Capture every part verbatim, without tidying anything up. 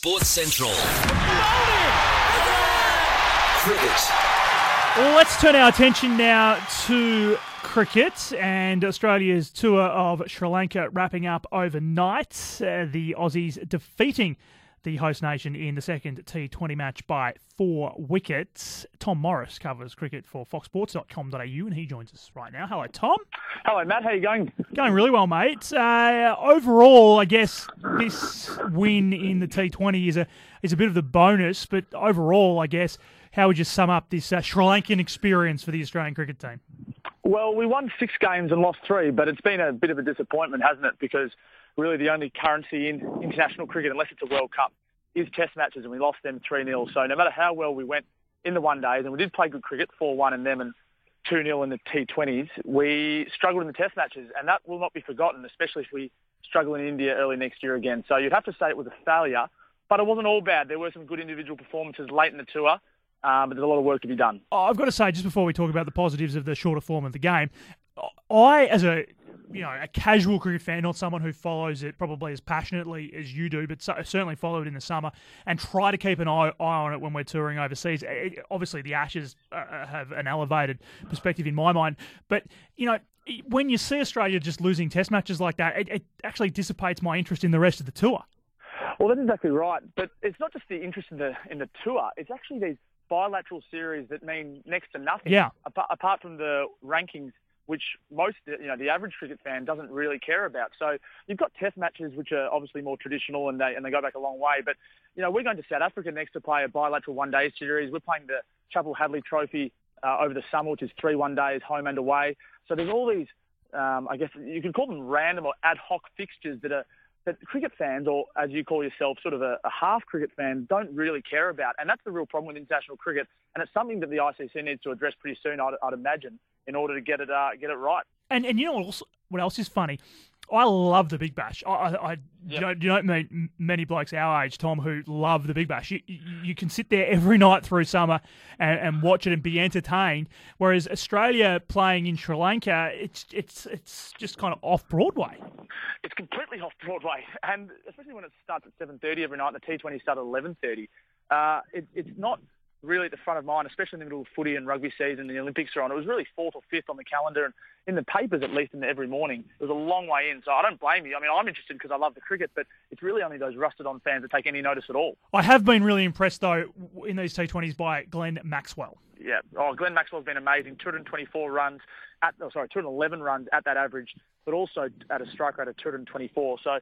Sports Central. Cricket. Well, let's turn our attention now to cricket and Australia's tour of Sri Lanka wrapping up overnight. Uh, the Aussies defeating the host nation in the second T twenty match by four wickets. Tom Morris covers cricket for fox sports dot com dot a u and he joins us right now. Hello, Tom. Hello, Matt. How are you going? Going really well, mate. Uh, overall, I guess this win in the T twenty is a is a bit of the bonus, but overall, I guess, how would you sum up this uh, Sri Lankan experience for the Australian cricket team? Well, we won six games and lost three, but it's been a bit of a disappointment, hasn't it? Because really the only currency in international cricket, unless it's a World Cup, is test matches, and we lost them three nil. So no matter how well we went in the one days, and we did play good cricket, four one in them and two nil in the T twenties, we struggled in the test matches, and that will not be forgotten, especially if we struggle in India early next year again. So you'd have to say it was a failure, but it wasn't all bad. There were some good individual performances late in the tour, um, but there's a lot of work to be done. Oh, I've got to say, just before we talk about the positives of the shorter form of the game, I, as a you know, a casual cricket fan, not someone who follows it probably as passionately as you do, but so, certainly follow it in the summer and try to keep an eye, eye on it when we're touring overseas. It, obviously, the Ashes uh, have an elevated perspective in my mind, but, you know, when you see Australia just losing test matches like that, it, it actually dissipates my interest in the rest of the tour. Well, that's exactly right, but it's not just the interest in the in the tour, it's actually these bilateral series that mean next to nothing, yeah. apart, apart from the rankings, which most, you know, the average cricket fan doesn't really care about. So you've got test matches, which are obviously more traditional and they and they go back a long way. But, you know, we're going to South Africa next to play a bilateral one-day series. We're playing the Chappell Hadley Trophy uh, over the summer, which is three one-days, home and away. So there's all these, um, I guess you could call them random or ad hoc fixtures that are that cricket fans, or as you call yourself, sort of a, a half cricket fan, don't really care about. And that's the real problem with international cricket. And it's something that the I C C needs to address pretty soon, I'd, I'd imagine, in order to get it uh, get it right. And and you know what else, what else is funny? I love the Big Bash. I, I, I yep. you, don't, you don't meet many blokes our age, Tom, who love the Big Bash. You, you, you can sit there every night through summer and, and watch it and be entertained. Whereas Australia playing in Sri Lanka, it's it's it's just kind of off Broadway. It's completely off Broadway, and especially when it starts at seven thirty every night. And the T twenty starts at eleven thirty. Uh, it, it's not really at the front of mind, especially in the middle of footy and rugby season. The Olympics are on. It was really fourth or fifth on the calendar, and in the papers, at least, in the every morning. It was a long way in, so I don't blame you. I mean, I'm interested because I love the cricket, but it's really only those rusted-on fans that take any notice at all. I have been really impressed, though, in these T twenties by Glenn Maxwell. Yeah, oh, Glenn Maxwell's been amazing. two hundred twenty-four runs at, oh, sorry, two hundred eleven runs at that average, but also at a strike rate of two hundred twenty-four. So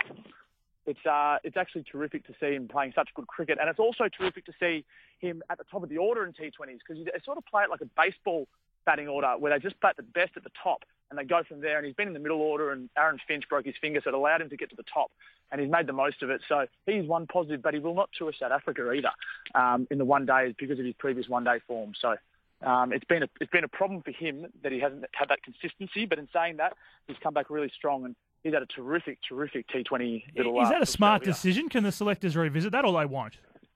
it's uh, it's actually terrific to see him playing such good cricket, and it's also terrific to see him at the top of the order in T twenties because they sort of play it like a baseball batting order where they just bat the best at the top and they go from there. And he's been in the middle order, and Aaron Finch broke his finger, so it allowed him to get to the top, and he's made the most of it. So he's one positive, but he will not tour South Africa either um, in the one days because of his previous one day form. So um, it's been a it's been a problem for him that he hasn't had that consistency. But in saying that, he's come back really strong, and he's had a terrific, terrific T twenty little. Is that uh, a smart Australia. decision? Can the selectors revisit that, or they won't?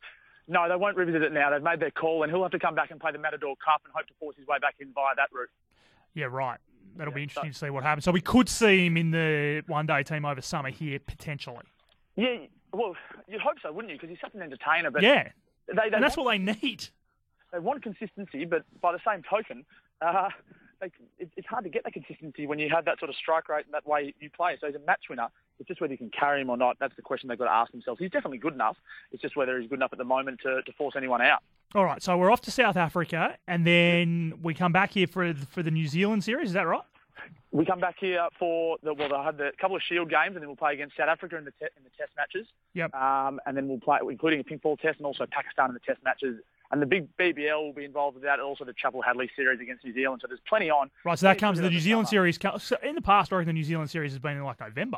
No, they won't revisit it now. They've made their call, and he'll have to come back and play the Matador Cup and hope to force his way back in via that route. Yeah, right. That'll yeah, be interesting so, to see what happens. So we could see him in the one-day team over summer here, potentially. Yeah, well, you'd hope so, wouldn't you? Because he's such an entertainer. But yeah, they, they and that's want, what they need. They want consistency, but by the same token, uh, they, it, it's hard to get that consistency when you have that sort of strike rate and that way you play. So he's a match winner. It's just whether you can carry him or not. That's the question they've got to ask themselves. He's definitely good enough. It's just whether he's good enough at the moment to, to force anyone out. All right, so we're off to South Africa, and then we come back here for for the New Zealand series. Is that right? We come back here for the well, they'll have the couple of Shield games, and then we'll play against South Africa in the te- in the Test matches. Yep. Um, and then we'll play, including a pink ball Test, and also Pakistan in the Test matches. And the big B B L will be involved with that, and also the Chappell Hadley series against New Zealand. So there's plenty on. Right, so that Plenty comes to the over New Zealand summer. series. So in the past, I reckon the New Zealand series has been in like November.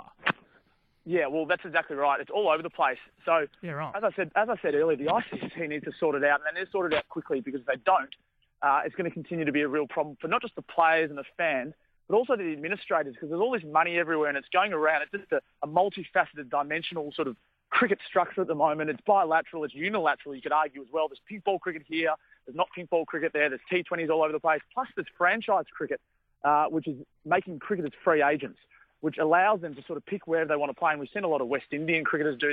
Yeah, well, that's exactly right. It's all over the place. So, yeah, right. as I said, as I said earlier, the I C C needs to sort it out, and they need to sort it out quickly because if they don't, uh, it's going to continue to be a real problem for not just the players and the fans, but also the administrators because there's all this money everywhere and it's going around. It's just a, a multifaceted, dimensional sort of cricket structure at the moment. It's bilateral, it's unilateral, you could argue as well. There's pink ball cricket here, there's not pink ball cricket there, there's T twenties all over the place, plus there's franchise cricket, uh, which is making cricketers free agents, which allows them to sort of pick wherever they want to play. And we've seen a lot of West Indian cricketers do that.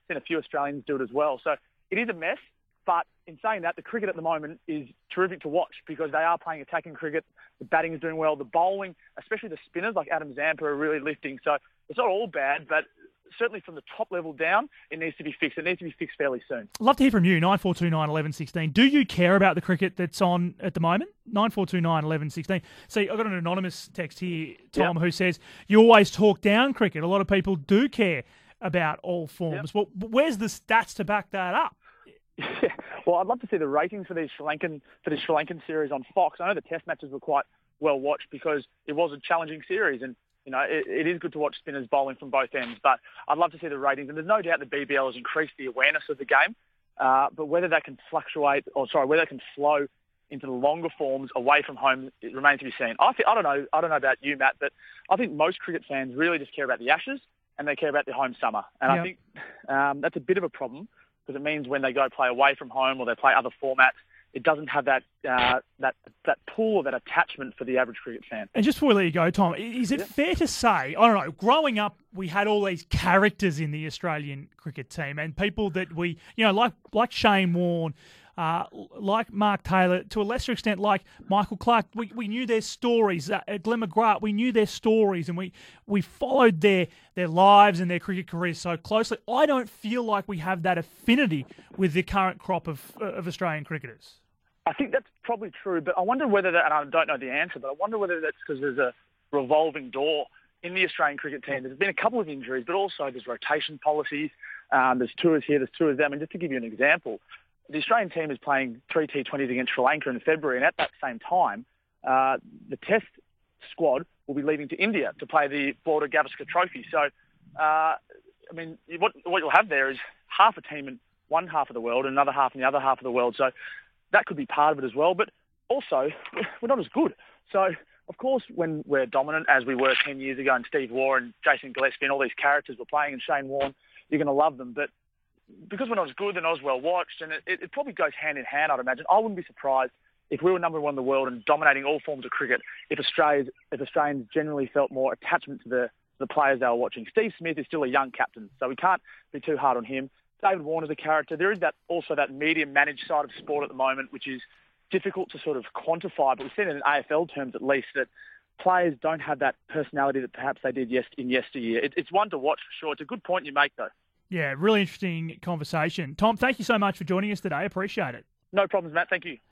seen a few Australians do it as well. So it is a mess. But in saying that, the cricket at the moment is terrific to watch because they are playing attacking cricket. The batting is doing well. The bowling, especially the spinners like Adam Zampa, are really lifting. So it's not all bad, but certainly from the top level down, it needs to be fixed. It needs to be fixed fairly soon. I'd love to hear from you, nine four two nine, one one one six. Do you care about the cricket that's on at the moment? nine four two nine, one one one six. See, I've got an anonymous text here, Tom, yep. who says, you always talk down cricket. A lot of people do care about all forms. Yep. Well, where's the stats to back that up? Yeah. Well, I'd love to see the ratings for these Sri Lankan for this Sri Lankan series on Fox. I know the Test matches were quite well watched because it was a challenging series, and you know it, it is good to watch spinners bowling from both ends. But I'd love to see the ratings, and there's no doubt the B B L has increased the awareness of the game. Uh, but whether that can fluctuate, or sorry, whether that can flow into the longer forms away from home, it remains to be seen. I think, I don't know. I don't know about you, Matt, but I think most cricket fans really just care about the Ashes and they care about the home summer, and yep. I think um, that's a bit of a problem. Because it means when they go play away from home or they play other formats, it doesn't have that uh, that that pull or that attachment for the average cricket fan. And just before we let you go, Tom, is it yeah. fair to say, I don't know, growing up, we had all these characters in the Australian cricket team and people that we, you know, like like Shane Warne, uh, like Mark Taylor, to a lesser extent like Michael Clarke, we, we knew their stories. Uh, Glenn McGrath, we knew their stories and we, we followed their, their lives and their cricket careers so closely. I don't feel like we have that affinity with the current crop of, uh, of Australian cricketers. I think that's probably true, but I wonder whether that, and I don't know the answer, but I wonder whether that's because there's a revolving door in the Australian cricket team. There's been a couple of injuries, but also there's rotation policies. Um, there's tours here, there's tours there. I mean, just to give you an example, the Australian team is playing three T twenties against Sri Lanka in February, and at that same time, uh, the Test squad will be leaving to India to play the Border Gavaskar Trophy. So, uh, I mean, what, what you'll have there is half a team in one half of the world and another half in the other half of the world. So that could be part of it as well. But also, we're not as good. So, of course, when we're dominant, as we were ten years ago, and Steve Waugh and Jason Gillespie and all these characters were playing, and Shane Warne, you're going to love them. But because we're not as good, they're not as well watched, and it, it probably goes hand in hand, I'd imagine. I wouldn't be surprised if we were number one in the world and dominating all forms of cricket, if Australians, if Australians generally felt more attachment to the, the players they were watching. Steve Smith is still a young captain, so we can't be too hard on him. David Warner's a character. There is that also that media-managed side of sport at the moment, which is difficult to sort of quantify, but we've seen it in A F L terms at least, that players don't have that personality that perhaps they did yes, in yesteryear. It, it's one to watch for sure. It's a good point you make, though. Yeah, really interesting conversation. Tom, thank you so much for joining us today. Appreciate it. No problems, Matt. Thank you.